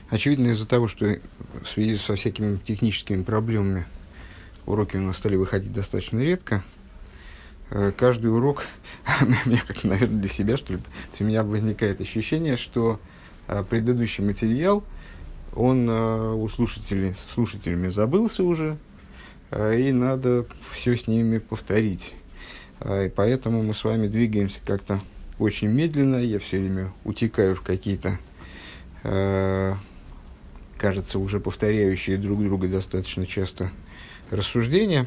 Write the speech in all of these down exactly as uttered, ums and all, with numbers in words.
Очевидно, из-за того, что в связи со всякими техническими проблемами уроки у нас стали выходить достаточно редко, каждый урок, мне как, наверное, для себя, что ли, у меня возникает ощущение, что предыдущий материал, он у слушателей, с слушателями забылся уже, и надо все с ними повторить. И поэтому мы с вами двигаемся как-то очень медленно, я все время утекаю в какие-то, кажется, уже повторяющие друг друга достаточно часто рассуждения.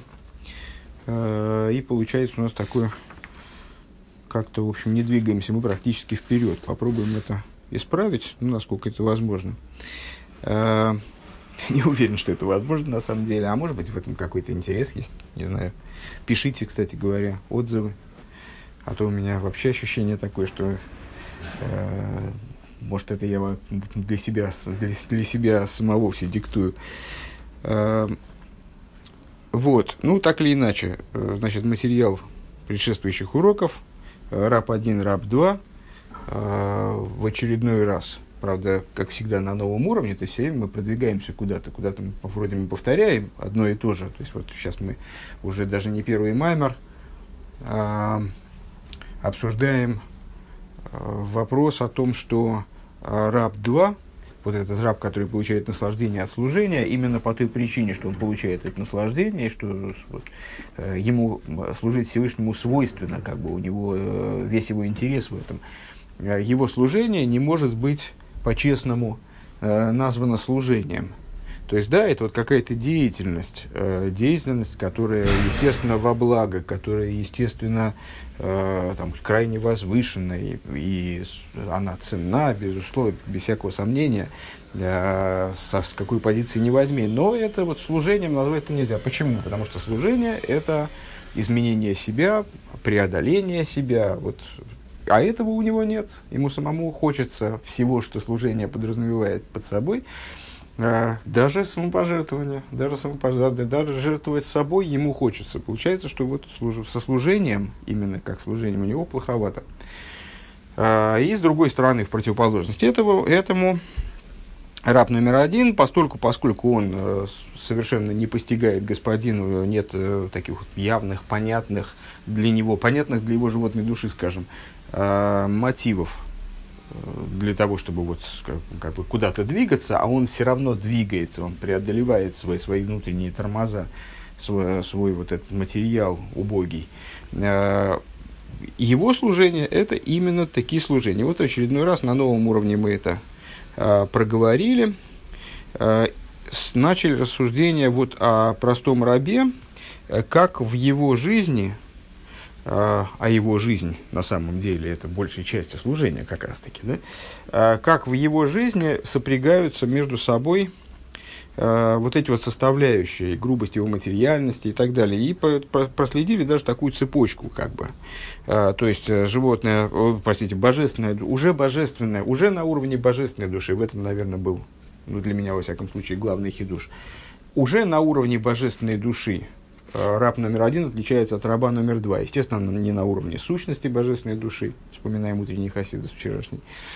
И получается у нас такое, как-то, в общем, не двигаемся мы практически вперед. Попробуем это исправить, ну, насколько это возможно. Не уверен, что это возможно на самом деле, а может быть в этом какой-то интерес есть, не знаю. Пишите, кстати говоря, отзывы, а то у меня вообще ощущение такое, что э, может это я для себя, для, для себя самого все диктую. Э, вот, ну так или иначе, э, значит, материал предшествующих уроков, э, раб один, раб два, э, в очередной раз. Правда, как всегда, на новом уровне, то есть все время мы продвигаемся куда-то, куда-то мы вроде мы повторяем одно и то же. То есть вот сейчас мы уже даже не первый маймер а, обсуждаем а, вопрос о том, что а, раб два, вот этот раб, который получает наслаждение от служения, именно по той причине, что он получает это наслаждение, и что вот, э, ему служить Всевышнему свойственно, как бы у него э, весь его интерес в этом. Его служение не может быть по-честному э, названо служением. То есть, да, это вот какая-то деятельность, э, деятельность, которая, естественно, во благо, которая, естественно, э, там, крайне возвышена, и, и она ценна, безусловно, без всякого сомнения, э, со, с какой позиции не возьми. Но это вот служением назвать это нельзя. Почему? Потому что служение – это изменение себя, преодоление себя, вот. А этого у него нет. Ему самому хочется всего, что служение подразумевает под собой, э, даже самопожертвование, даже, самопожертвование, даже жертвовать собой ему хочется. Получается, что вот служ... со служением, именно как служением, у него плоховато. Э, и с другой стороны, в противоположность этого, этому, раб номер один, постольку, поскольку он э, совершенно не постигает господину, нет э, таких вот явных, понятных для него, понятных для его животной души, скажем, мотивов для того, чтобы вот как, как бы куда-то двигаться, а он все равно двигается, он преодолевает свои, свои внутренние тормоза, свой, свой вот этот материал убогий. Его служение – это именно такие служения. Вот в очередной раз на новом уровне мы это проговорили. Начали рассуждение вот о простом рабе, как в его жизни, а его жизнь, на самом деле, это большей частью служения как раз-таки, да? Как в его жизни сопрягаются между собой а, вот эти вот составляющие, грубость его материальности и так далее. И по, по, проследили даже такую цепочку, как бы. А, то есть, животное, о, простите, божественное, уже божественное, уже на уровне божественной души, в этом, наверное, был, ну, для меня, во всяком случае, главный хидуш, уже на уровне божественной души раб номер один отличается от раба номер два. Естественно, не на уровне сущности божественной души, вспоминаем утренний хасидус вчерашний,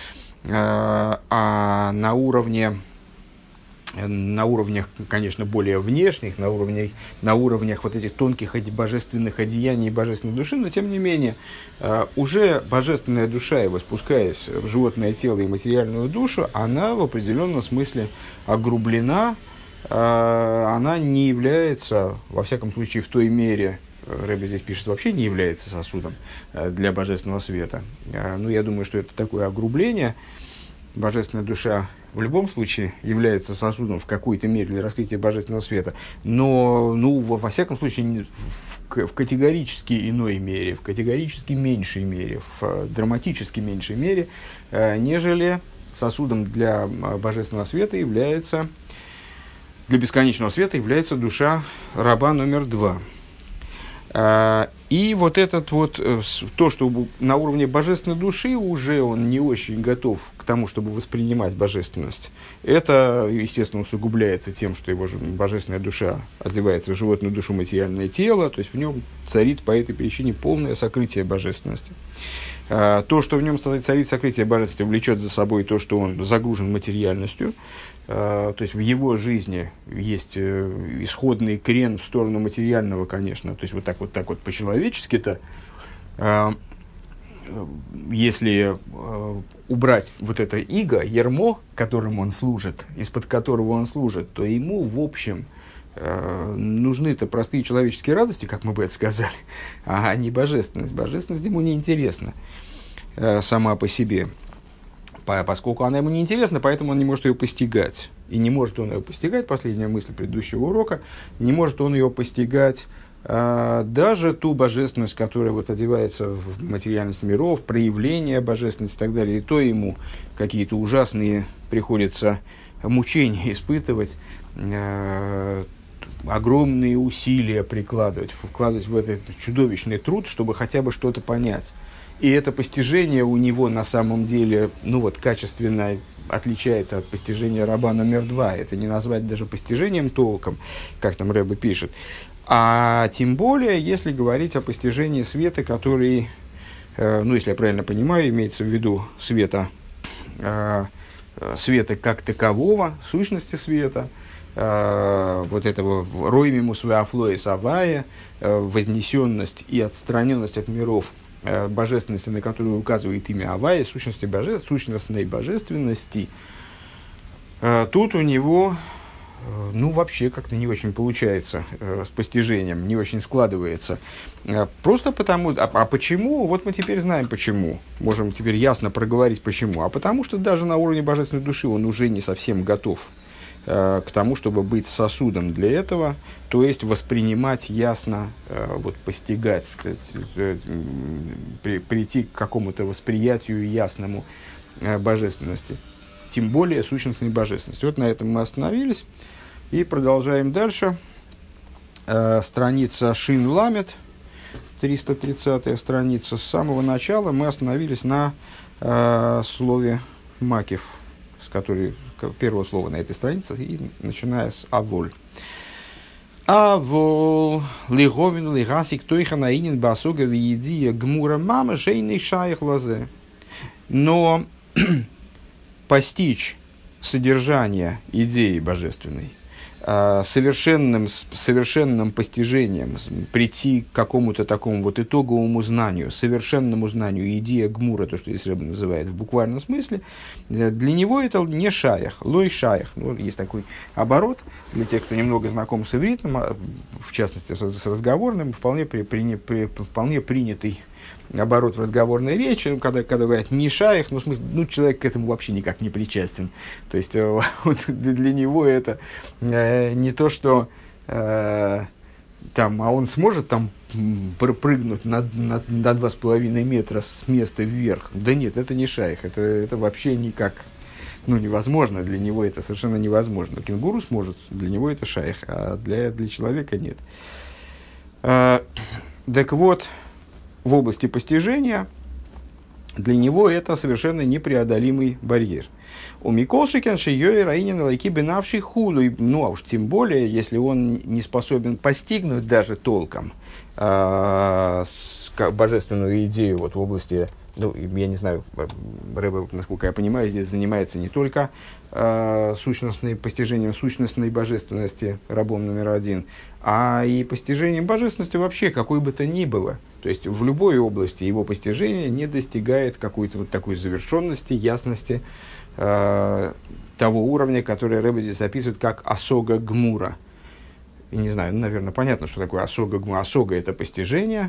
а на уровне, на уровнях, конечно, более внешних, на уровнях, на уровнях вот этих тонких божественных одеяний божественной души, но тем не менее, уже божественная душа, его спускаясь в животное тело и материальную душу, она в определенном смысле огрублена. Она не является, во всяком случае, в той мере, Рэбе здесь пишет, вообще не является сосудом для божественного света. Ну, я думаю, что это такое огрубление. Божественная душа в любом случае является сосудом в какой-то мере для раскрытия божественного света, но, ну, во всяком случае, в, в категорически иной мере, в категорически меньшей мере, в драматически меньшей мере, нежели сосудом для божественного света является... Для бесконечного света является душа раба номер два. И вот этот вот, то, что на уровне божественной души уже он не очень готов к тому, чтобы воспринимать божественность, это, естественно, усугубляется тем, что его же божественная душа одевается в животную душу, материальное тело, то есть в нем царит по этой причине полное сокрытие божественности. То, что в нем царит сокрытие божественности, влечет за собой то, что он загружен материальностью. То есть в его жизни есть исходный крен в сторону материального, конечно. То есть вот так вот, так вот по-человечески-то, если убрать вот это иго, ярмо, которым он служит, из-под которого он служит, то ему, в общем, нужны-то простые человеческие радости, как мы бы это сказали, а не божественность. Божественность ему не интересна сама по себе. Поскольку она ему не интересна, поэтому он не может ее постигать. И не может он ее постигать, последняя мысль предыдущего урока, не может он ее постигать а, даже ту божественность, которая вот одевается в материальность миров, проявление божественности и так далее. И то ему какие-то ужасные приходится мучения испытывать, а, огромные усилия прикладывать, вкладывать в этот чудовищный труд, чтобы хотя бы что-то понять. И это постижение у него на самом деле, ну вот, качественно отличается от постижения раба номер два. Это не назвать даже постижением толком, как там Рэбе пишет. А тем более, если говорить о постижении света, который, э, ну, если я правильно понимаю, имеется в виду света, э, света как такового, сущности света, э, вот этого роймимус веафлоис авая, э, вознесенность и отстраненность от миров, божественности, на которую указывает имя Авая, сущности боже... сущностной божественности, тут у него, ну, вообще как-то не очень получается с постижением, не очень складывается. Просто потому... А, а почему? Вот мы теперь знаем почему. Можем теперь ясно проговорить почему. А потому что даже на уровне божественной души он уже не совсем готов к тому, чтобы быть сосудом для этого, то есть воспринимать ясно, вот, постигать, при, прийти к какому-то восприятию ясному божественности, тем более сущностной божественности. Вот на этом мы остановились и продолжаем дальше. Страница Шин Ламет, триста тридцатая страница. С самого начала мы остановились на слове «макев», с которой первого слова на этой странице, и начиная с «аволь». «Авол лиговину лигасик тойха наинин басуга виедия гмура мама жейный шаях лазе». Но постичь содержание идеи божественной совершенным, совершенным постижением, прийти к какому-то такому вот итоговому знанию, совершенному знанию, идея гмура, то, что здесь Рэбе называет в буквальном смысле, для него это не шаях, лой шаях. Ну, есть такой оборот, для тех, кто немного знаком с ивритом, в частности с разговорным, вполне, при, при, при, вполне принятый оборот в разговорной речи, когда, когда говорят «не шаях», ну, в смысле, ну, человек к этому вообще никак не причастен. То есть, э, вот, для него это э, не то, что э, там, а он сможет там прыгнуть на, на, на два с половиной метра с места вверх. Да нет, это не шаях, это, это вообще никак, ну, невозможно, для него это совершенно невозможно. Кенгуру сможет, для него это шаях, а для, для человека нет. Э, так вот, в области постижения для него это совершенно непреодолимый барьер. У Миколшикен шиёй раинин лайки бенавший худу. Ну, а уж тем более, если он не способен постигнуть даже толком э, с, как, божественную идею вот, в области, ну, я не знаю, Рэбе, насколько я понимаю, здесь занимается не только э, сущностным постижением сущностной божественности, рабом номер один, а и постижением божественности вообще какой бы то ни было. То есть в любой области его постижения не достигает какой-то вот такой завершенности, ясности э, того уровня, который Рэбе здесь описывает как асога гмура. И не знаю, ну, наверное, понятно, что такое асога гмура. Асога – это постижение.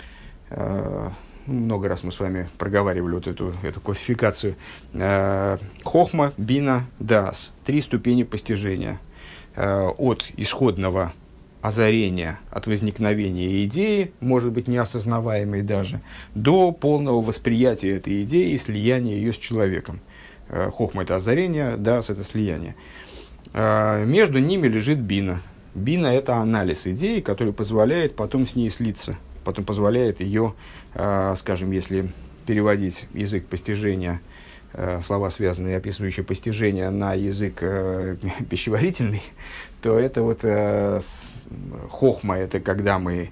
Э, много раз мы с вами проговаривали вот эту, эту классификацию. Э, хохма, бина, даас. Три ступени постижения. Э, от исходного озарения, от возникновения идеи, может быть, неосознаваемой даже, до полного восприятия этой идеи и слияния ее с человеком. Хохма – это озарение, даас – это слияние. Между ними лежит бина. Бина – это анализ идеи, который позволяет потом с ней слиться, потом позволяет ее, э, скажем, если переводить язык постижения, э, слова, связанные, описывающие постижение, на язык э, пищеварительный, то это вот э, с, хохма, это когда мы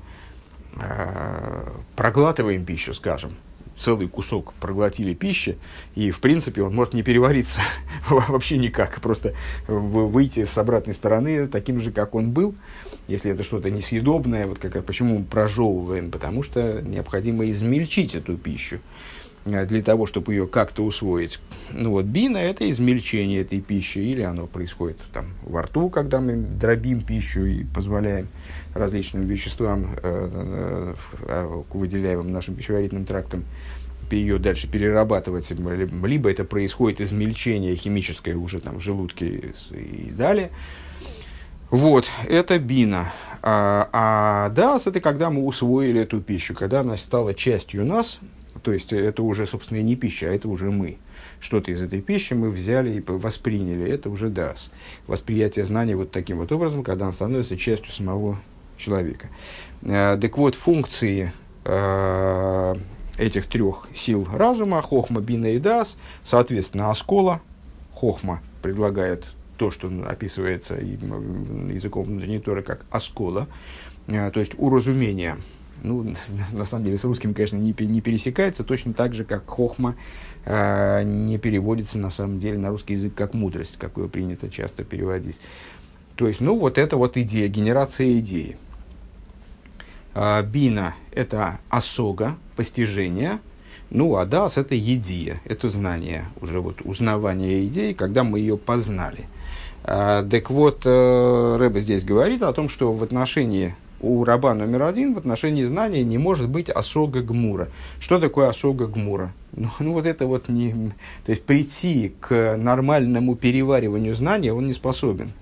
э, проглатываем пищу, скажем, целый кусок проглотили пищи, и, в принципе, он может не перевариться вообще никак, просто выйти с обратной стороны таким же, как он был, если это что-то несъедобное. Вот как, почему мы прожевываем? Потому что необходимо измельчить эту пищу для того, чтобы ее как-то усвоить. Ну вот бина – это измельчение этой пищи, или оно происходит там во рту, когда мы дробим пищу и позволяем различным веществам, э, э, выделяемым нашим пищеварительным трактом, ее дальше перерабатывать, либо это происходит измельчение химическое уже там в желудке и далее. Вот, это бина. А, а дас – это когда мы усвоили эту пищу, когда она стала частью нас. То есть это уже, собственно, и не пища, а это уже мы. Что-то из этой пищи мы взяли и восприняли. Это уже дас. Восприятие знания вот таким вот образом, когда он становится частью самого человека. Э, так вот, функции э, этих трех сил разума, хохма, бина и дас, соответственно, аскола, хохма предлагает то, что описывается языком внутренней Торы как аскола, э, то есть уразумение. Ну, на самом деле, с русским, конечно, не, не пересекается, точно так же, как хохма э, не переводится, на самом деле, на русский язык как мудрость, как его принято часто переводить. То есть, ну, вот это вот идея, генерация идеи. Э, бина – это осога, постижение, ну, а дас – это едия, это знание, уже вот узнавание идеи, когда мы ее познали. Э, так вот, э, Ребе здесь говорит о том, что в отношении... У раба номер один в отношении знания не может быть осога гмура. Что такое осога гмура? Ну, ну вот это вот не... То есть прийти к нормальному перевариванию знания он не способен.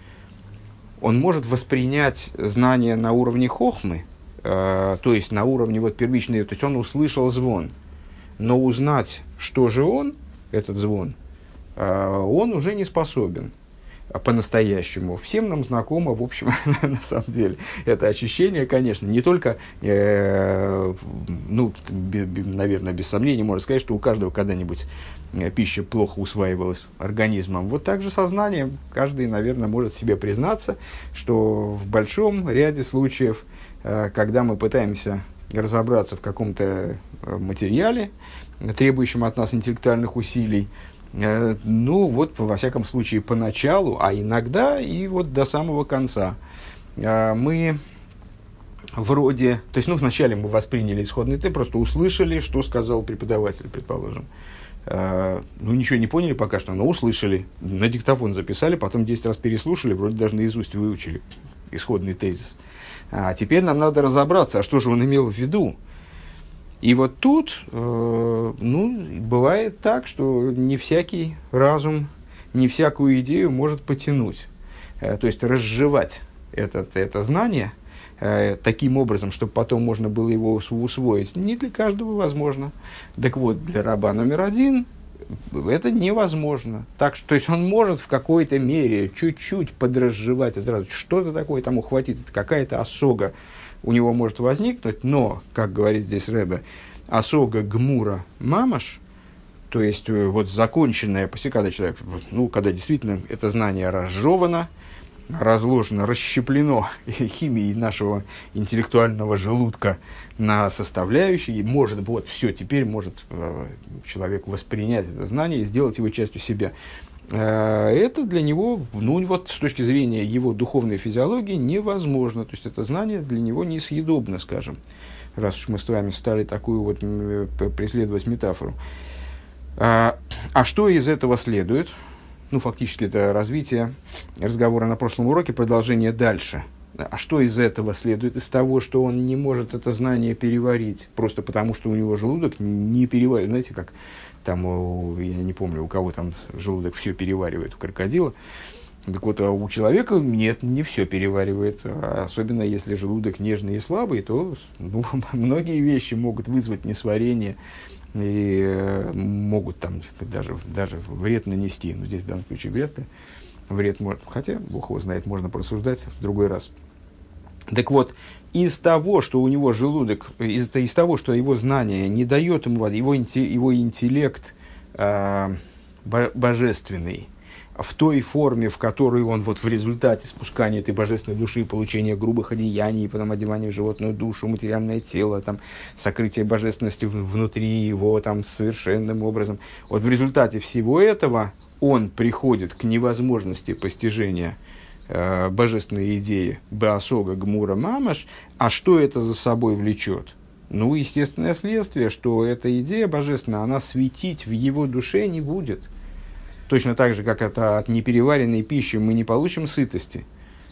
Он может воспринять знание на уровне хохмы, э, то есть на уровне вот первичной... То есть он услышал звон. Но узнать, что же он, этот звон, э, он уже не способен. По-настоящему. Всем нам знакомо, в общем, на самом деле, это ощущение, конечно, не только, э, ну, б, б, наверное, без сомнений, можно сказать, что у каждого когда-нибудь пища плохо усваивалась организмом. Вот так же сознанием каждый, наверное, может себе признаться, что в большом ряде случаев, э, когда мы пытаемся разобраться в каком-то материале, требующем от нас интеллектуальных усилий, ну, вот, во всяком случае, поначалу, а иногда и вот до самого конца мы вроде... То есть, ну, вначале мы восприняли исходный текст, просто услышали, что сказал преподаватель, предположим. Ну, ничего не поняли пока что, но услышали. На диктофон записали, потом десять раз переслушали, вроде даже наизусть выучили исходный тезис. А теперь нам надо разобраться, а что же он имел в виду. И вот тут, э, ну, бывает так, что не всякий разум, не всякую идею может потянуть. Э, то есть разжевать этот, это знание э, таким образом, чтобы потом можно было его усвоить, не для каждого возможно. Так вот, для раба номер один это невозможно. Так что, то есть он может в какой-то мере чуть-чуть подразжевать это, что-то такое там ухватить, это какая-то осога у него может возникнуть, но, как говорит здесь Ребе, осога гмура мамаш, то есть вот законченная, после когда человек, ну, когда действительно это знание разжевано, разложено, расщеплено химией нашего интеллектуального желудка на составляющие, и может, вот, все, теперь может э, человек воспринять это знание и сделать его частью себя. Это для него, ну вот с точки зрения его духовной физиологии, невозможно. То есть это знание для него несъедобно, скажем, раз уж мы с вами стали такую вот преследовать метафору. А, а что из этого следует? Ну, фактически это развитие разговора на прошлом уроке, продолжение дальше. А что из этого следует? Из того, что он не может это знание переварить, просто потому что у него желудок не переварит. Знаете, как там, я не помню, у кого там желудок все переваривает, у крокодила. Так вот, а у человека нет, не все переваривает. Особенно если желудок нежный и слабый, то ну, многие вещи могут вызвать несварение и э, могут там даже, даже вред нанести. Но здесь в данном случае вряд ли. Вред может, хотя, Бог его знает, можно порассуждать в другой раз. Так вот, из того, что у него желудок, из, из того, что его знание не дает ему, его, его интеллект э, божественный, в той форме, в которой он вот в результате спускания этой божественной души, получения грубых одеяний, потом одевания в животную душу, материальное тело, там, сокрытие божественности внутри его там, совершенным образом. Вот в результате всего этого он приходит к невозможности постижения э, божественной идеи Беасога Гмура Мамаш. А что это за собой влечет? Ну, естественное следствие, что эта идея божественная, она светить в его душе не будет. Точно так же, как это от непереваренной пищи мы не получим сытости.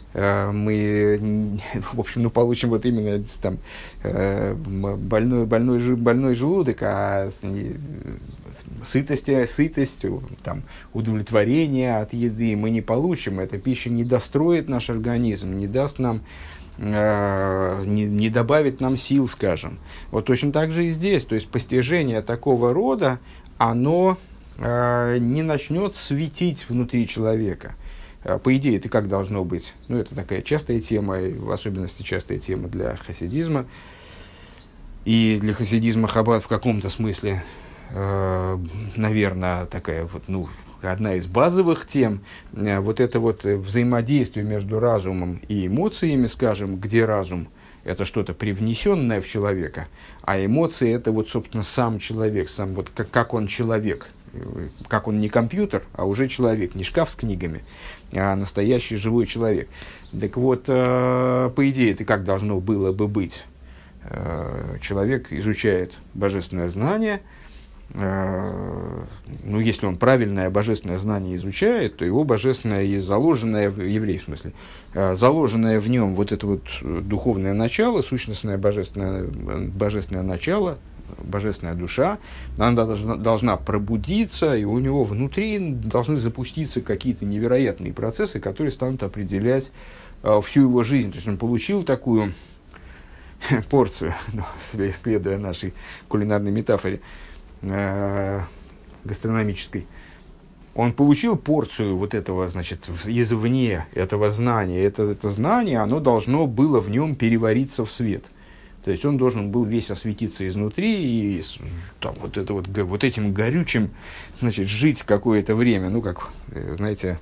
Мы, в общем, ну, получим вот именно там, больной, больной, больной желудок, а сытость, сытость там, удовлетворение от еды мы не получим. Эта пища не достроит наш организм, не даст нам, не, не добавит нам сил, скажем. Вот точно так же и здесь. То есть постижение такого рода, оно не начнет светить внутри человека. По идее, это как должно быть? Ну, это такая частая тема, в особенности частая тема для хасидизма. И для хасидизма Хаббат в каком-то смысле, э, наверное, такая вот, ну, одна из базовых тем. Вот это вот взаимодействие между разумом и эмоциями, скажем, где разум – это что-то привнесенное в человека, а эмоции – это вот, собственно, сам человек, сам вот как, как он человек. Как он не компьютер, а уже человек, не шкаф с книгами, а настоящий живой человек. Так вот, э, по идее, это как должно было бы быть? Э, человек изучает божественное знание, э, ну, если он правильное божественное знание изучает, то его божественное и заложенное, еврей в смысле, э, заложенное в нем вот это вот духовное начало, сущностное божественное, божественное начало, божественная душа, она должна, должна пробудиться, и у него внутри должны запуститься какие-то невероятные процессы, которые станут определять э, всю его жизнь. То есть он получил такую порцию, ну, следуя нашей кулинарной метафоре э, гастрономической, он получил порцию вот этого, значит, извне этого знания. Это, это знание, оно должно было в нем перевариться в свет. То есть он должен был весь осветиться изнутри и там, вот, это вот, вот этим горючим, значит, жить какое-то время. Ну, как, знаете,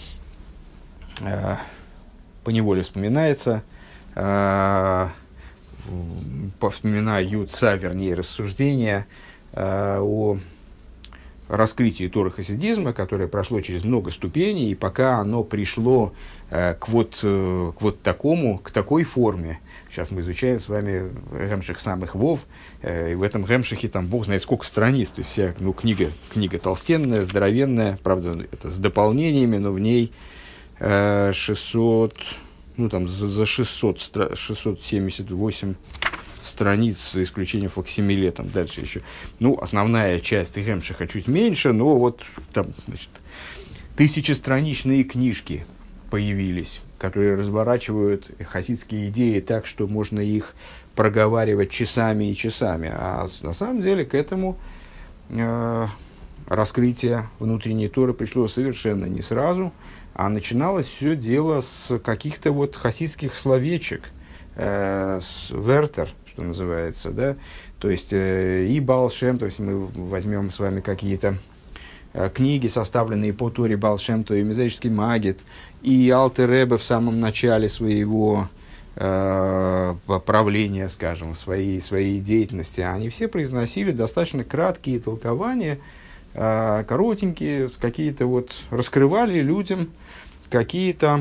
э, поневоле вспоминается, э, вспоминаются, вернее, рассуждения э, о раскрытии Торы хасидизма, которое прошло через много ступеней, и пока оно пришло э, к, вот, э, к вот такому, к такой форме. Сейчас мы изучаем с вами Гемших самых Вов, э, и в этом Гемшихе там бог знает сколько страниц, то есть вся ну, книга, книга толстенная, здоровенная, правда, это с дополнениями, но в ней э, шестьсот, ну там за шестьсот, шестьсот семьдесят восемь страниц, за исключением факсимиле, там дальше еще. Ну, основная часть Гемшиха чуть меньше, но вот там, значит, тысячестраничные книжки появились, которые разворачивают хасидские идеи так, что можно их проговаривать часами и часами. А на самом деле к этому э, раскрытие внутренней Торы пришло совершенно не сразу, а начиналось все дело с каких-то вот хасидских словечек, э, с вертер, что называется, да, то есть э, и Баал Шем, то есть мы возьмем с вами какие-то э, книги, составленные по Торе Баал Шем, то и Мезрический Магид, и Алтер Ребе в самом начале своего э, правления, скажем, своей, своей деятельности, они все произносили достаточно краткие толкования, э, коротенькие, какие-то вот раскрывали людям какие-то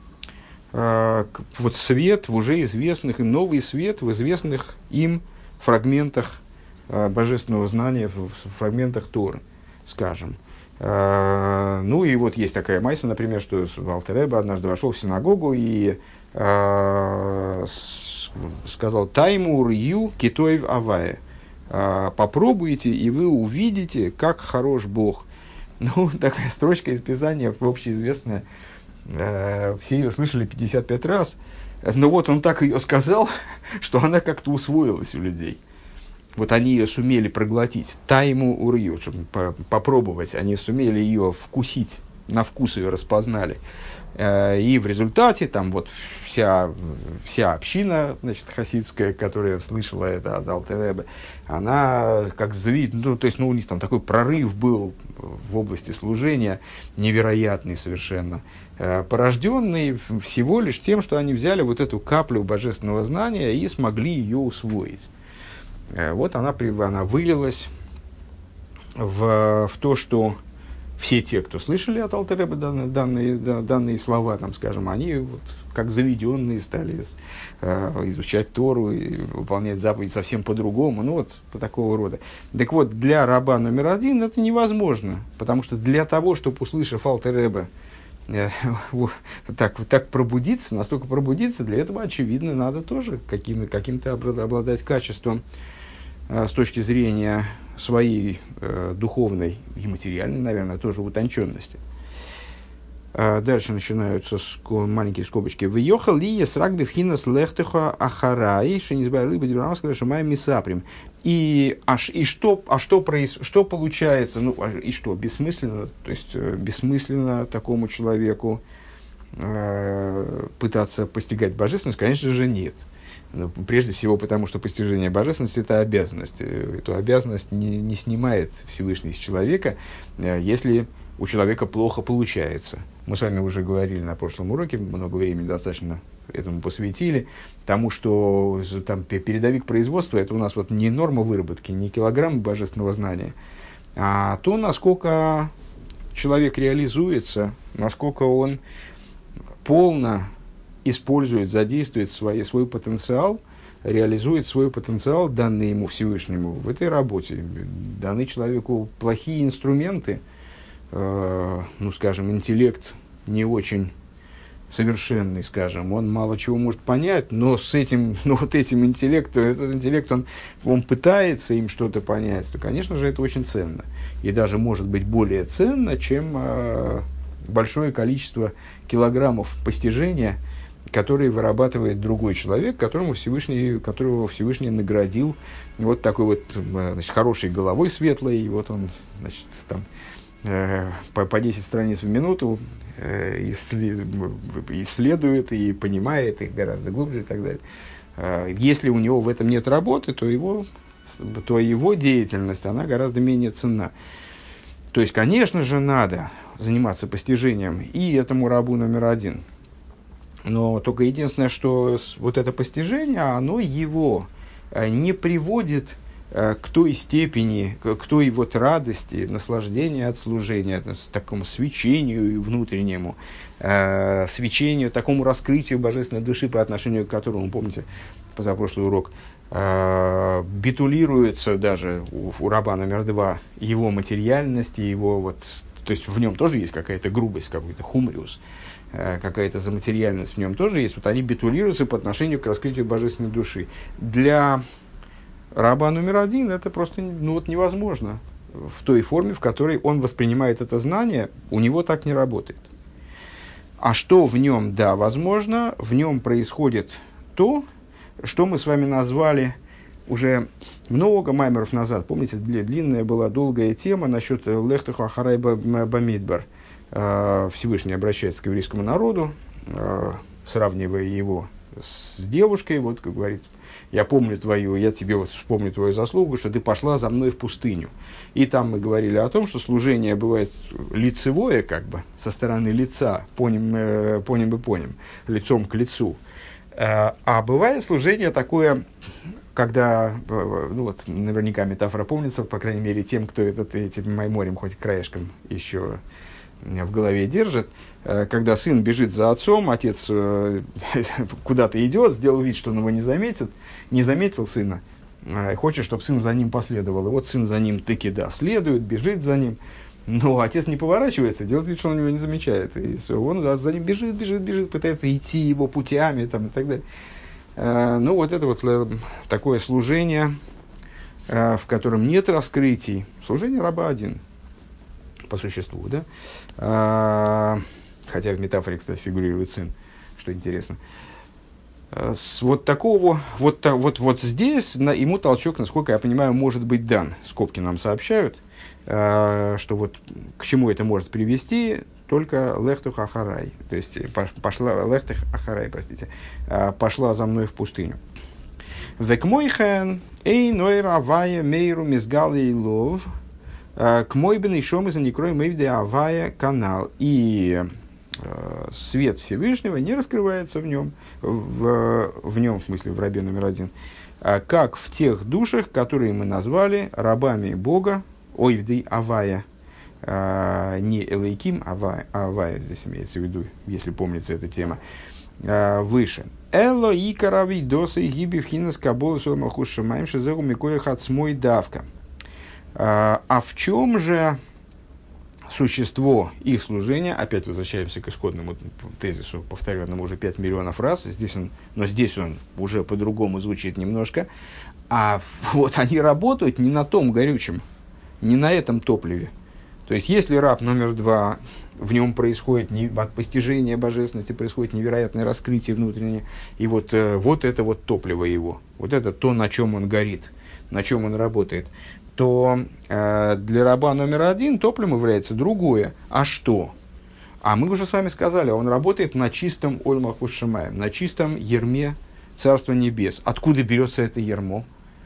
вот свет в уже известных, и новый свет в известных им фрагментах божественного знания, в фрагментах Торы, скажем. Ну и вот есть такая майса, например, что Алтер Ребе однажды вошел в синагогу и сказал: «Таймур ю китоев авае». Попробуйте, и вы увидите, как хорош Бог. Ну, такая строчка из Писания, общеизвестная. Все ее слышали пятьдесят пять раз, но вот он так ее сказал, что она как-то усвоилась у людей. Вот они ее сумели проглотить. Тайму урью, чтобы попробовать, они сумели ее вкусить, на вкус ее распознали. И в результате там вот вся, вся община, значит, хасидская, которая слышала это от Алтер Ребе, она как завид, ну, то есть, ну, у них там такой прорыв был в области служения, невероятный совершенно, порожденный всего лишь тем, что они взяли вот эту каплю божественного знания и смогли ее усвоить. Вот она, она вылилась в, в то, что все те, кто слышали от Алтер Ребе данные, данные, данные слова, там, скажем, они вот, как заведенные стали э, изучать Тору и выполнять заповеди совсем по-другому, ну вот по такого рода. Так вот, для раба номер один это невозможно, потому что для того, чтобы, услышав Алтер Ребе, э, так, так пробудиться, настолько пробудиться, для этого, очевидно, надо тоже каким, каким-то обладать качеством э, с точки зрения своей э, духовной и материальной, наверное, тоже утонченности. А дальше начинаются ско- маленькие скобочки. «Вьёхал ли есрак бифхинас лехтеха ахарай, шенизбай рыбы дебрамаска шамай мисаприм». И, а, и что, а что, проис, что получается, ну, а, и что, бессмысленно, то есть э, бессмысленно такому человеку э, пытаться постигать божественность? Конечно же, нет. Но прежде всего потому, что постижение божественности – это обязанность. Эту обязанность не, не снимает Всевышний с человека, если у человека плохо получается. Мы с вами уже говорили на прошлом уроке, много времени достаточно этому посвятили, тому, что там, передовик производства – это у нас вот не норма выработки, не килограмм божественного знания, а то, насколько человек реализуется, насколько он полно использует, задействует свой, свой потенциал, реализует свой потенциал, данный ему Всевышнему в этой работе. Даны человеку плохие инструменты, э, ну, скажем, интеллект не очень совершенный, скажем, он мало чего может понять, но с этим, ну, вот этим интеллектом, этот интеллект, он, он пытается им что-то понять, то, конечно же, это очень ценно. И даже может быть более ценно, чем э, большое количество килограммов постижения, который вырабатывает другой человек, которому Всевышний, которого Всевышний наградил вот такой вот, значит, хорошей головой светлой, и вот он, значит, там, э, по, по десять страниц в минуту э, исслед, исследует и понимает их гораздо глубже и так далее. Э, если у него в этом нет работы, то его, то его деятельность, она гораздо менее ценна. То есть, конечно же, надо заниматься постижением и этому рабу номер один. Но только единственное, что вот это постижение, оно его не приводит к той степени, к той вот радости, наслаждения от служения, такому свечению внутреннему, свечению, такому раскрытию божественной души, по отношению к которому, помните, позапрошлый урок, битулируется даже у, у раба номер два его материальность, его вот, то есть в нем тоже есть какая-то грубость, какой-то хумриус, какая-то заматериальность в нем тоже есть, вот они битулируются по отношению к раскрытию божественной души. Для раба номер один это просто, ну, вот невозможно в той форме, в которой он воспринимает это знание, у него так не работает. А что в нем, да, возможно, в нем происходит то, что мы с вами назвали уже много маймеров назад. Помните, длинная была долгая тема насчет лехтуха ахарай бамидбар. Всевышний обращается к еврейскому народу, сравнивая его с девушкой, вот, как говорит, я помню твою, я тебе вот вспомню твою заслугу, что ты пошла за мной в пустыню. И там мы говорили о том, что служение бывает лицевое, как бы, со стороны лица, поним, поним и поним, лицом к лицу. А бывает служение такое, когда, ну вот, наверняка метафора помнится, по крайней мере, тем, кто этот, этим майморем хоть краешком еще в голове держит, когда сын бежит за отцом, отец куда-то идет, сделал вид, что он его не заметит, не заметил сына, хочет, чтобы сын за ним последовал. И вот сын за ним таки да, следует, бежит за ним, но отец не поворачивается, делает вид, что он его не замечает. И он за, за ним бежит, бежит, бежит, пытается идти его путями там, и так далее. Ну, вот это вот такое служение, в котором нет раскрытий, служение раба один. По существу, да? А, хотя в метафоре, кстати, фигурирует сын, что интересно. А, с вот такого, вот, вот, вот здесь на, ему толчок, насколько я понимаю, может быть дан. Скобки нам сообщают, а, что вот к чему это может привести. только лехтух ахарай, то есть пошла, лехтух ахарай, простите, пошла за мной в пустыню. Век мойхен, эй ной равая мейру мизгали лов, к мой бен и шом из некрой мейвде авая канал. И свет Всевышнего не раскрывается в нем, в, в нем, в смысле, в рабе номер один, как в тех душах, которые мы назвали рабами Бога, ойвдей авая, не элейким, авая, авая здесь имеется в виду, если помнится эта тема, выше. Эло и карави досы гиби вхинас кабола солмаху шамаем шизегу микоя хацмой давка. А в чем же существо их служения? Опять возвращаемся к исходному тезису, повторенному уже пять миллионов раз. Здесь он, но здесь он уже по-другому звучит немножко. А вот они работают не на том горючем, не на этом топливе. То есть, если раб номер два, в нем происходит не, от постижения божественности, происходит невероятное раскрытие внутреннее, и вот, э, вот это вот топливо его, вот это то, на чем он горит, на чем он работает, то э, для раба номер один топливом является другое. А что? А мы уже с вами сказали, он работает на чистом ольмаху шамаем, на чистом ерме Царства Небес. Откуда берется это ермо?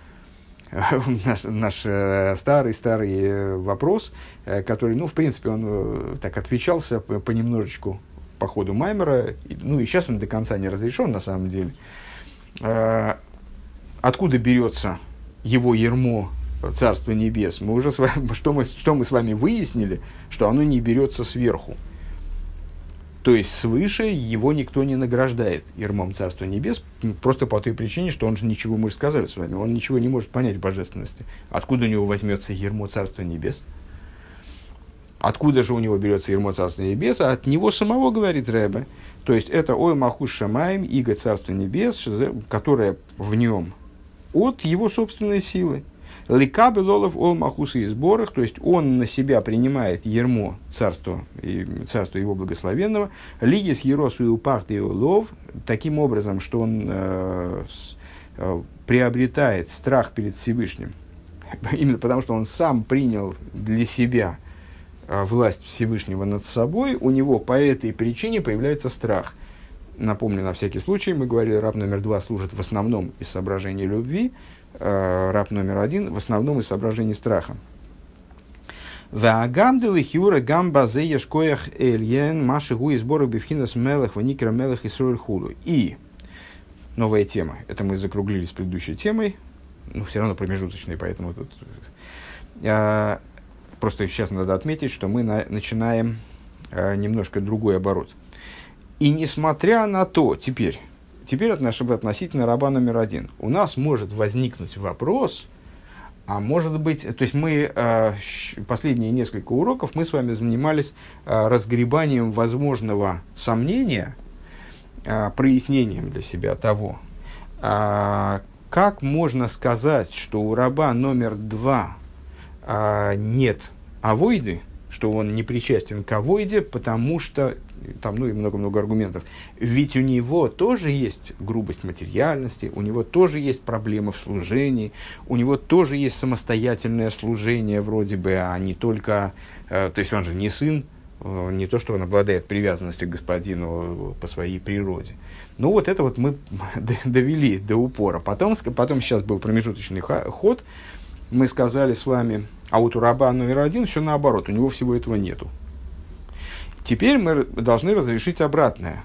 Наш, наш э, старый-старый э, вопрос, э, который, ну, в принципе, он э, так отвечался по, понемножечку по ходу Маймера, и, ну, и сейчас он до конца не разрешен, на самом деле. Э, откуда берется его ермо Царства Небес? Мы уже с вами, что, мы, что мы с вами выяснили, что оно не берется сверху. То есть свыше его никто не награждает ермом Царства Небес, просто по той причине, что он же ничего, мы же сказали с вами, он ничего не может понять в божественности. Откуда у него возьмется ермо Царства Небес? Откуда же у него берется ермо Царства Небес? А от него самого, говорит Ребе. То есть это ой махуш шамаем, иго Царства Небес, которое в нем от его собственной силы. Ликабы лолов ол махусы и сборах, то есть он на себя принимает ермо царства, царства его благословенного, лигис еросу и упахты и лов, таким образом, что он э, с, э, приобретает страх перед Всевышним, именно потому что он сам принял для себя э, власть Всевышнего над собой, у него по этой причине появляется страх. Напомню, на всякий случай, мы говорили, раб номер два служит в основном из соображений любви, э, раб номер один в основном из соображений страха. Ваагамдел хюра гамба зееш коях эльен машигу и сборы бифхинас мелах ваникра мелах и сройль худу. И новая тема. Это мы закруглили с предыдущей темой, но все равно промежуточной, поэтому тут э, просто сейчас надо отметить, что мы на, начинаем э, немножко другой оборот. И несмотря на то, теперь, теперь относительно раба номер один, у нас может возникнуть вопрос, а может быть, то есть мы э, последние несколько уроков мы с вами занимались э, разгребанием возможного сомнения, э, прояснением для себя того, э, как можно сказать, что у раба номер два э, нет авойды, что он не причастен к авойде, потому что, там, ну и много-много аргументов, ведь у него тоже есть грубость материальности, у него тоже есть проблемы в служении, у него тоже есть самостоятельное служение вроде бы, а не только, э, то есть он же не сын, э, не то, что он обладает привязанностью к господину по своей природе. Ну вот это вот мы довели до упора. Потом, потом сейчас был промежуточный ход, мы сказали с вами, а вот у раба номер один все наоборот, у него всего этого нету. Теперь мы должны разрешить обратное.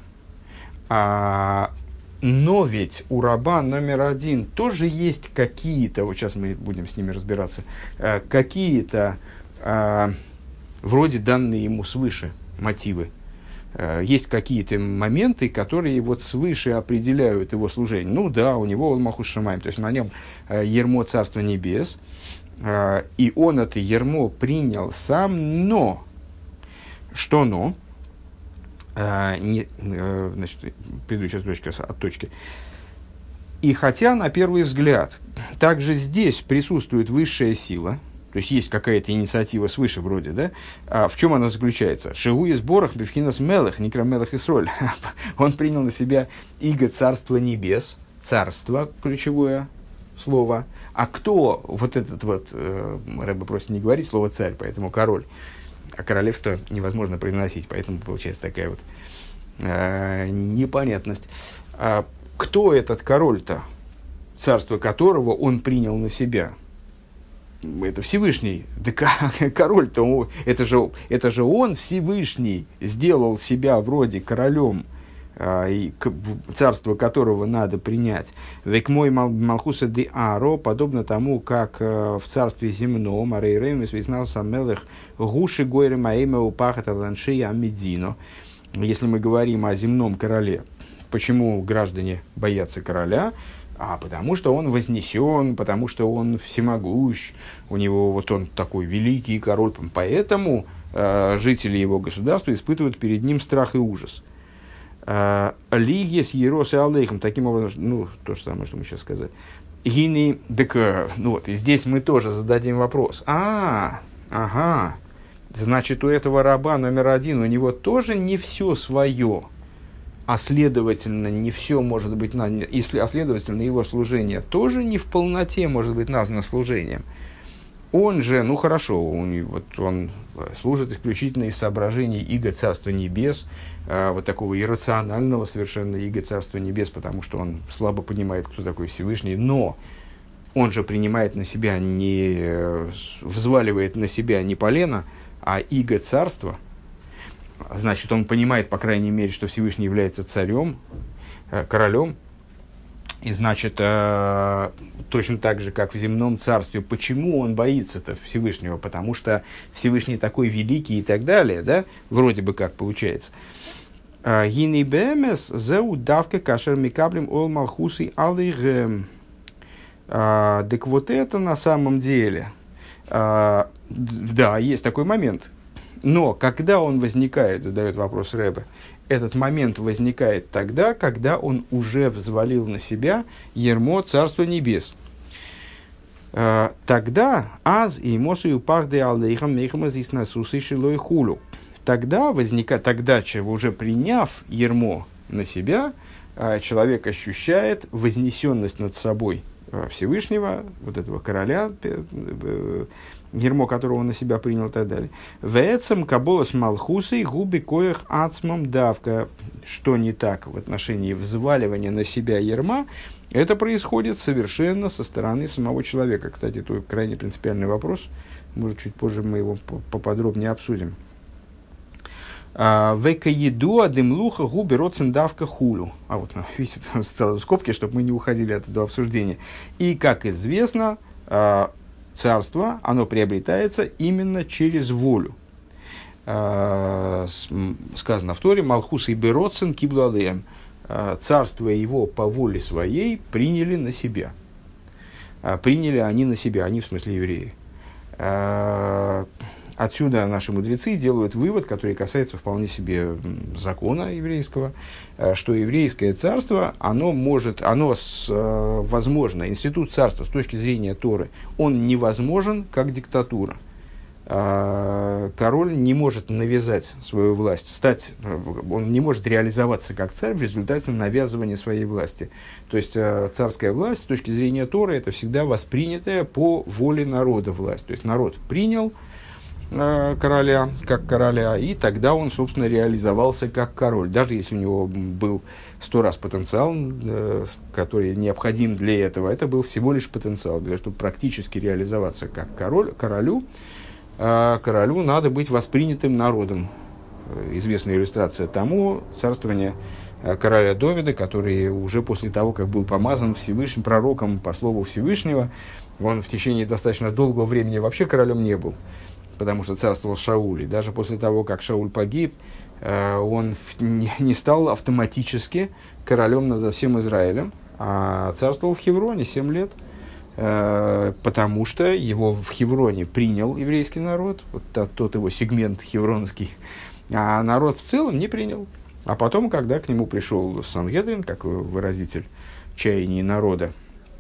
А, но ведь у раба номер один тоже есть какие-то, вот сейчас мы будем с ними разбираться, а, какие-то а, вроде данные ему свыше мотивы. А, есть какие-то моменты, которые вот свыше определяют его служение. Ну да, у него Олмахус Шамаим, то есть на нем а, ермо Царства Небес, а, и он это ермо принял сам, но... Что но? А, не, а, значит, предыдущая точка от точки. И хотя на первый взгляд также здесь присутствует высшая сила, то есть есть какая-то инициатива свыше вроде, да? А в чем она заключается? Шигу и сборах бифхинас мелах, никра мелах и сроль. Он принял на себя иго Царства Небес, царство, ключевое слово. А кто вот этот вот, э, Рэбе просит не говорить слово царь, поэтому король. а королевство невозможно произносить, поэтому получается такая вот э, непонятность. А кто этот король-то, царство которого он принял на себя? Это Всевышний. Да король-то, это же, это же он, Всевышний, сделал себя вроде королем, и царство которого надо принять. Век мой малхуса де аро, подобно тому, как в царстве земном, арейрем, свизнался мелех гуши гойры маэме упахата ланши амедино. Если мы говорим о земном короле, почему граждане боятся короля? А потому что он вознесен, потому что он всемогущ, у него вот он такой великий король, поэтому э, жители его государства испытывают перед ним страх и ужас. Лиги с Ерос и Алейхом, таким образом, ну, то же самое, что мы сейчас сказали. Гини, так, ну вот, и здесь мы тоже зададим вопрос. А, ага, значит, у этого раба номер один, у него тоже не все свое, а следовательно, не все может быть, а следовательно, его служение тоже не в полноте может быть названо служением. Он же, ну хорошо, он, вот он служит исключительно из соображений иго Царства Небес, э, вот такого иррационального совершенно иго Царства Небес, потому что он слабо понимает, кто такой Всевышний, но он же принимает на себя, не взваливает на себя не полено, а иго Царства. Значит, он понимает, по крайней мере, что Всевышний является царем, э, королем. И значит, э, точно так же, как в земном царстве, почему он боится-то Всевышнего? Потому что Всевышний такой великий и так далее, да? Вроде бы как получается. Гини бэмэс зэу давка кашер микаблем ол малхусы алыгэм. Так вот это на самом деле, э, да, есть такой момент. Но когда он возникает, задает вопрос Ребе, этот момент возникает тогда, когда он уже взвалил на себя ярмо Царства Небес. Э, тогда аз и мосу и пахды алейхам мейхам здесь насусы шилой хулю. Тогда возникает, тогда, уже приняв ярмо на себя, э, человек ощущает вознесенность над собой э, Всевышнего, вот этого короля, э, э, ярмо которого он на себя принял и так далее. Вэцам каболос малхусы губи коях ацмам давка. Что не так в отношении взваливания на себя ярма, это происходит совершенно со стороны самого человека. Кстати, это крайне принципиальный вопрос. Может, чуть позже мы его поподробнее обсудим. Века еду адымлуха губи роцен давка хулю. А вот, видите, целые скобки, чтобы мы не уходили от этого обсуждения. И, как известно, царство, оно приобретается именно через волю. Э, сказано в Торе, Малхус и Бероцен киблалеем. Э, царство его по воле своей приняли на себя. Э, приняли они на себя, они в смысле евреи. Э, отсюда наши мудрецы делают вывод, который касается вполне себе закона еврейского, э, что еврейское царство, оно может, оно с, э, возможно, институт царства с точки зрения Торы, он невозможен как диктатура. Э, король не может навязать свою власть, стать, он не может реализоваться как царь в результате навязывания своей власти. То есть э, царская власть с точки зрения Торы это всегда воспринятая по воле народа власть. То есть народ принял короля, как короля, и тогда он, собственно, реализовался как король. Даже если у него был сто раз потенциал, э, который необходим для этого, это был всего лишь потенциал. Для того, чтобы практически реализоваться как король, королю, э, королю надо быть воспринятым народом. Известная иллюстрация тому царствование э, короля Давида, который уже после того, как был помазан Всевышним пророком по слову Всевышнего, он в течение достаточно долгого времени вообще королем не был, потому что царствовал Шауль. И даже после того, как Шауль погиб, э, он в, не, не стал автоматически королем над всем Израилем, а царствовал в Хевроне семь лет, э, потому что его в Хевроне принял еврейский народ, вот тот, тот его сегмент хевронский, а народ в целом не принял. А потом, когда к нему пришел Сангедрин, как выразитель чаяний народа,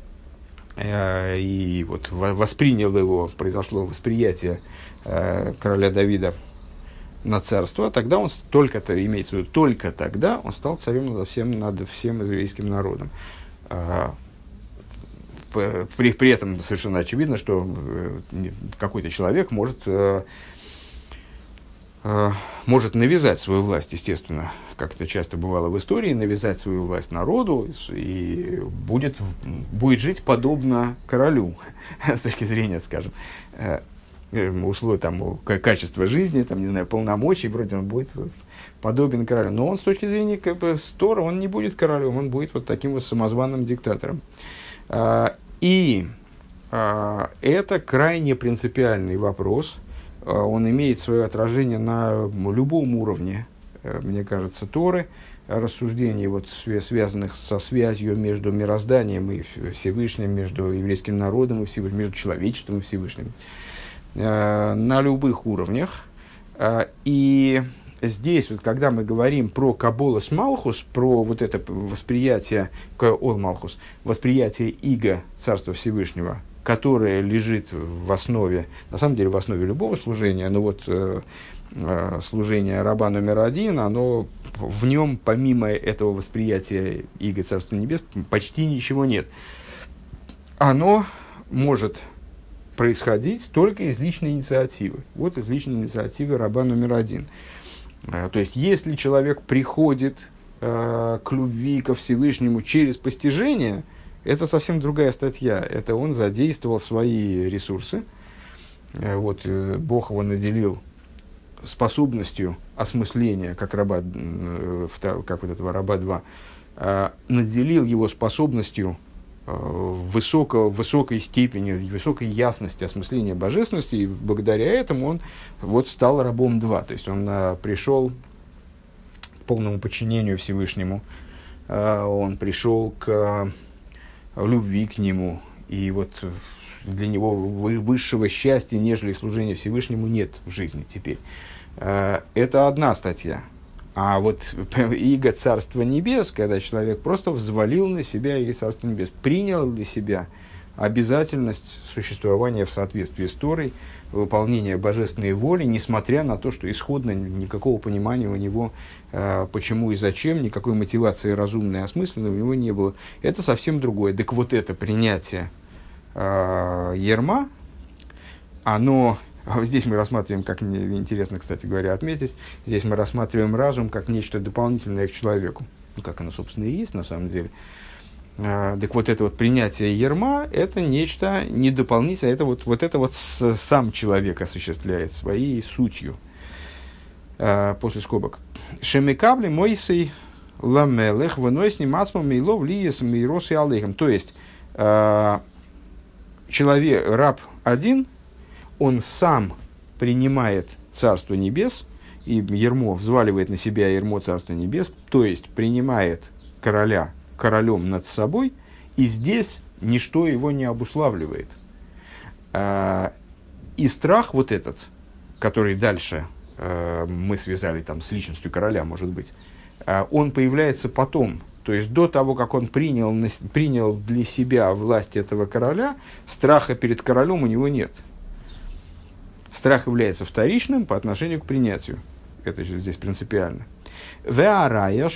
и вот воспринял его, произошло восприятие э, короля Давида на царство, тогда он только-то, имеется в виду, только тогда он стал царем над всем, над всем еврейским народом. Э, при, при этом совершенно очевидно, что э, какой-то человек может э, э, может навязать свою власть, естественно, как это часто бывало в истории, навязать свою власть народу и будет, будет жить подобно королю, с точки зрения, скажем, э, условия, там, качества жизни, там, не знаю, полномочий, вроде он будет подобен королю. Но он с точки зрения как бы, Тора, он не будет королем, он будет вот таким вот самозваным диктатором. А, и а, это крайне принципиальный вопрос. А, он имеет свое отражение на любом уровне, мне кажется, Торы, рассуждений, вот, связанных со связью между мирозданием и Всевышним, между еврейским народом и Всевышним, между человечеством и Всевышним. На любых уровнях. И здесь, вот, когда мы говорим про Каболас Малхус, про вот это восприятие, Ол Малхус, восприятие Иго, Царства Всевышнего, которое лежит в основе, на самом деле в основе любого служения, но вот э, э, служение раба номер один, оно, в нем помимо этого восприятия Иго, Царства Небес, почти ничего нет. Оно может происходить только из личной инициативы. Вот из личной инициативы раба номер один. А, то есть, если человек приходит а, к любви ко Всевышнему через постижение, это совсем другая статья. Это он задействовал свои ресурсы. А, вот, Бог его наделил способностью осмысления, как, раба, как вот этого раба два, а, наделил его способностью Высоко, высокой степени, высокой ясности осмысления божественности, и благодаря этому он вот стал рабом два. То есть он а, пришел к полному подчинению Всевышнему, а, он пришел к а, любви к нему, и вот для него высшего счастья, нежели служение Всевышнему, нет в жизни теперь. А, это одна статья. А вот иго Царства Небес, когда человек просто взвалил на себя иго Царства Небес, принял для себя обязательность существования в соответствии с Торой, выполнения божественной воли, несмотря на то, что исходно никакого понимания у него, э, почему и зачем, никакой мотивации разумной и осмысленной у него не было. Это совсем другое. Так вот это принятие э, ерма, оно... Здесь мы рассматриваем, как интересно, кстати говоря, отметить, здесь мы рассматриваем разум как нечто дополнительное к человеку. Ну, как оно, собственно, и есть на самом деле. А, так вот, это вот принятие ерма, это нечто не дополнительное, это вот, вот это вот с, сам человек осуществляет своей сутью. А, после скобок. Шемикабли мойсей ламелех выносни масмом мейлов лиес мейрос и алейхам. То есть, а, человек, раб один, он сам принимает Царство Небес, и ермо взваливает на себя ермо Царства Небес, то есть принимает короля королем над собой, и здесь ничто его не обуславливает. И страх вот этот, который дальше мы связали там, с личностью короля, может быть, он появляется потом. То есть до того, как он принял, принял для себя власть этого короля, страха перед королем у него нет. Страх является вторичным по отношению к принятию. Это же здесь принципиально. Какой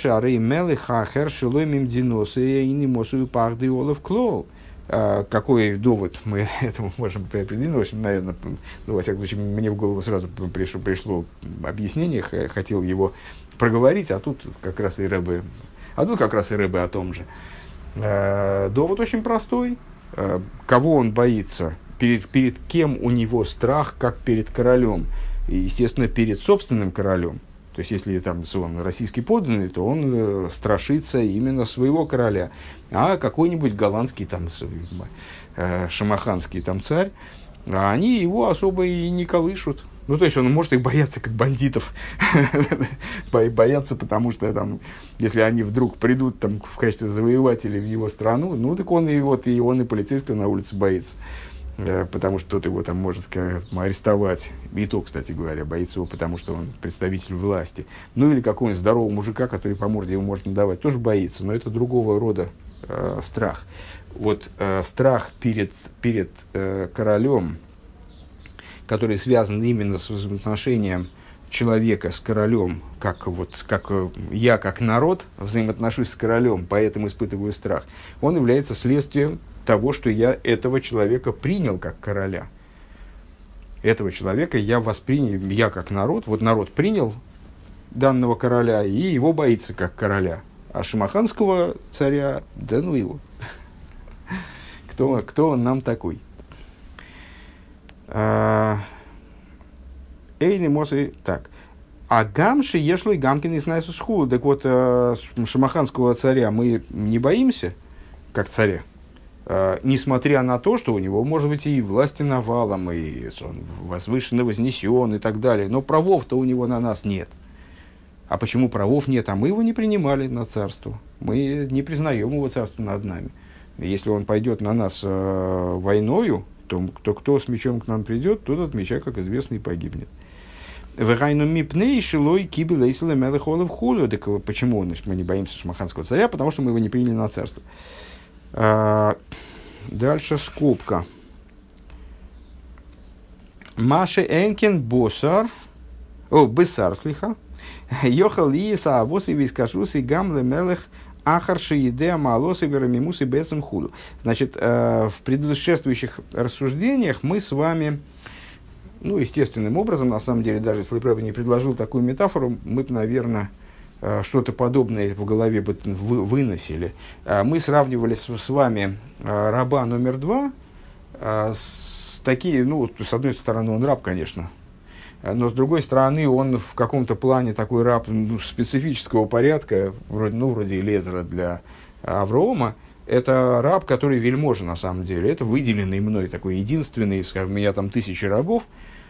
довод мы этому можем придумать? В общем, наверное, ну, во всяком случае, мне в голову сразу пришло, пришло объяснение, хотел его проговорить, а тут как раз и Рэбе, а тут как раз и Рэбе о том же. Довод очень простой. Кого он боится? Перед, перед кем у него страх, как перед королем? И, естественно, перед собственным королем. То есть, если там он российский подданный, то он э, страшится именно своего короля. А какой-нибудь голландский, там, э, шамаханский там, царь, а они его особо и не колышут. Ну, то есть, он может их бояться, как бандитов. Бояться, потому что, там, если они вдруг придут там, в качестве завоевателей в его страну, ну, так он и, вот, и, он и полицейского на улице боится. Потому что тот его там может арестовать. И то, кстати говоря, боится его, потому что он представитель власти. Ну или какого-нибудь здорового мужика, который по морде ему может надавать, тоже боится. Но это другого рода э, страх. Вот э, страх перед, перед э, королем, который связан именно с взаимоотношением человека с королем, как, вот, как я, как народ, взаимоотношусь с королем, поэтому испытываю страх, он является следствием того, что я этого человека принял как короля. этого человека я воспринял, я как народ, вот народ принял данного короля и его боится как короля. А шамаханского царя, да ну его. Кто, кто он нам такой? Эйни мосы, так. А гамши ешлой гамкин из найсус хулу. Так вот, шамаханского царя мы не боимся, как царя. Несмотря на то, что у него, может быть, и власти навалом, и он возвышенно вознесен, и так далее. Но правов-то у него на нас нет. А почему правов нет? А мы его не принимали на царство. Мы не признаем его царство над нами. Если он пойдет на нас э, войною, то, то кто с мечом к нам придет, тот от меча, как известно, и погибнет. Почему, значит, мы не боимся шамаханского царя? Потому что мы его не приняли на царство. А, дальше скобка. Маши Энкин Босар, о, Бесар, слиха. Йохал Иеса, Авос и Вискашус и Гамле Мелех Ахарши Едеа Маалосы Верамимус и Бецем Худу. Значит, в предшествующих рассуждениях мы с вами, ну, естественным образом, на самом деле, даже если Рэбе не предложил такую метафору, мы бы, наверное, что-то подобное в голове бы выносили. Мы сравнивали с, с вами раба номер два с такие, ну, с одной стороны, он раб, конечно, но с другой стороны, он в каком-то плане такой раб, ну, специфического порядка, вроде, ну, вроде Элиэзера для Авраама. Это раб, который вельможа на самом деле. Это выделенный мной такой единственный, скажем, у меня там тысячи рабов.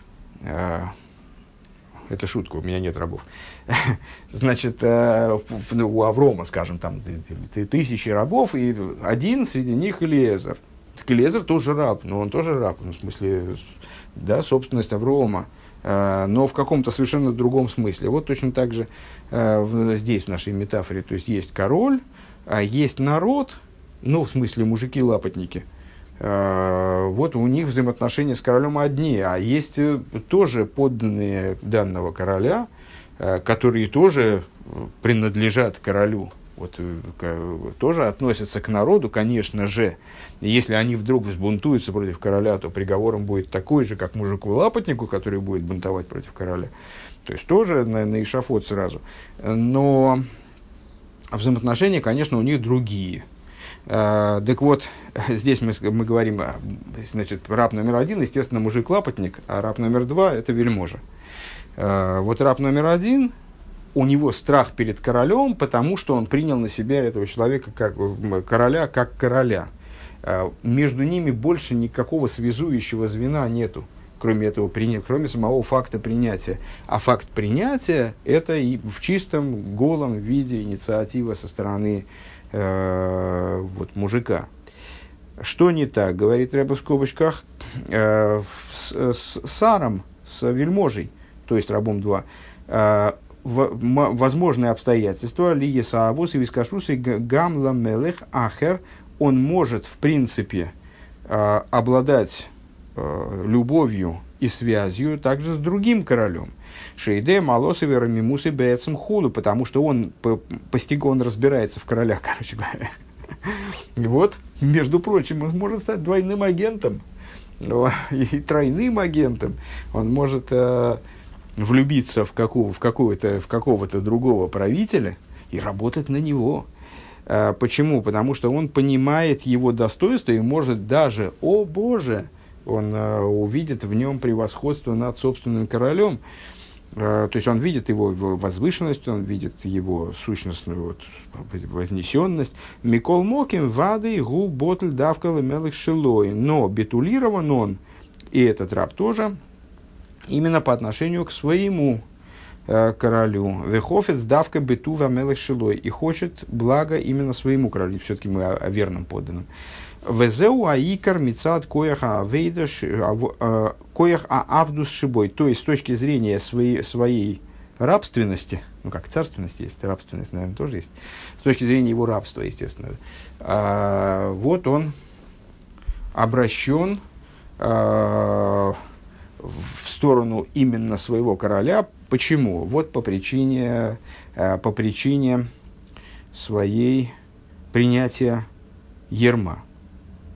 Это шутка, у меня нет рабов. Значит, у Аврома, скажем, там тысячи рабов, и один среди них Элиэзер. Так Элиэзер тоже раб, но он тоже раб, ну, в смысле, да, собственность Аврома, но в каком-то совершенно другом смысле. Вот точно так же здесь, в нашей метафоре, то есть есть король, а есть народ, ну, в смысле, мужики-лапотники. Вот у них взаимоотношения с королем одни, а есть тоже подданные данного короля, которые тоже принадлежат королю, вот, тоже относятся к народу, конечно же. И если они вдруг взбунтуются против короля, то приговором будет такой же, как мужику-лапотнику, который будет бунтовать против короля. То есть тоже на, на эшафот сразу. Но взаимоотношения, конечно, у них другие. Uh, так вот, здесь мы, мы говорим, значит, раб номер один, естественно, мужик-лапотник, а раб номер два – это вельможа. Uh, вот раб номер один, у него страх перед королем, потому что он принял на себя этого человека, как короля, как короля. Uh, между ними больше никакого связующего звена нету, кроме этого, кроме самого факта принятия. А факт принятия – это и в чистом, голом виде инициатива со стороны вот, мужика. Что не так, говорит Рэбе в скобочках, э, с, с саром, с вельможей, то есть рабом два, э, в, м, возможные обстоятельства, ли есаавус и вискашусы гамла мелех ахер, он может, в принципе, э, обладать э, любовью и связью также с другим королем. Шейде малосы верамимусы бецем худу, потому что он постиг, он разбирается в королях, короче говоря. И вот, между прочим, он может стать двойным агентом и тройным агентом. Он может э, влюбиться в, какого, в, какого-то, в какого-то другого правителя и работать на него. Э, почему? Потому что он понимает его достоинство и может даже, о Боже, он э, увидит в нем превосходство над собственным королем. То есть он видит его, его возвышенность, он видит его сущностную вот, вознесенность. Микол Моким, Вады, Гу, Ботль, Давкал, Мелых, Шилой. Но битулирован он, и этот раб тоже, именно по отношению к своему э, королю. Вехофец, Давка, Бетува, Мелых, Шилой. И хочет блага именно своему королю. Все-таки мы о, о верном подданном. Везеу аикар мицад кояха авейдаш коях аавдус шибой. То есть, с точки зрения своей, своей рабственности, ну как царственность есть, рабственность, наверное, тоже есть, с точки зрения его рабства, естественно, а, вот он обращен а, в сторону именно своего короля. Почему? Вот по причине, а, по причине своей принятия ерма.